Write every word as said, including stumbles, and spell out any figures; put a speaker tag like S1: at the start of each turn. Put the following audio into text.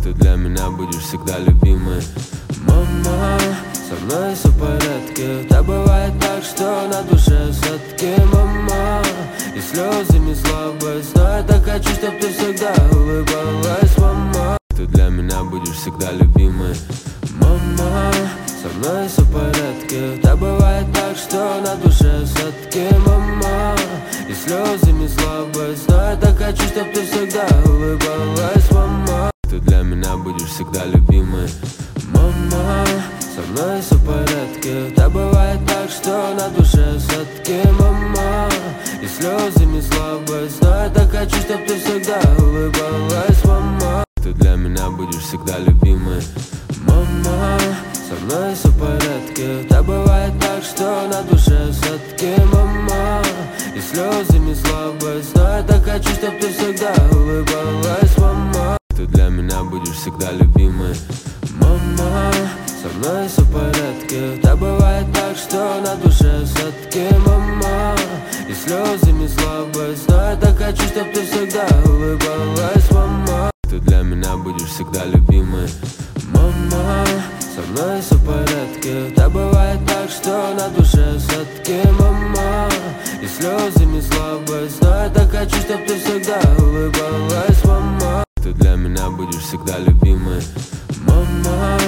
S1: Ты для меня будешь всегда любимой. Мама, со мной все в порядке. Да бывает так, что на душе садки. Мама, и слезы не слабость, но я так хочу, чтоб ты всегда улыбалась. Мама, ты для меня будешь всегда любимой. Мама, со мной все в порядке. Да бывает так, что на душе садки. Мама, и слезы не слабость, но я так хочу, чтоб ты всегда улыбалась. Мама, ты для меня будешь всегда любимой. Мама, со мной все в порядке. Да бывает так, что на душе садки. Мама, и слезы не слабость, но я так хочу, чтоб ты всегда улыбалась. Мама, ты для меня будешь всегда любимой. Мама, со мной все в порядке. Да бывает так, что на душе садки. Мама, и слезы не слабость, но я так хочу, чтоб ты всегда улыбалась. Мама, ты для меня будешь всегда любимой. Мама, со мной все в порядке. Да бывает так, что на душе садки. Мама, и слезы не слабость, но я так хочу, чтоб ты всегда улыбалась. Мама, ты для меня будешь всегда любимой. Мама, со мной все в порядке. Да бывает так, что на душе садки. Мама, и слезы не слабость, но я так хочу, чтоб ты всегда улыбалась. Мама, ты для меня будешь всегда любимой. Мама,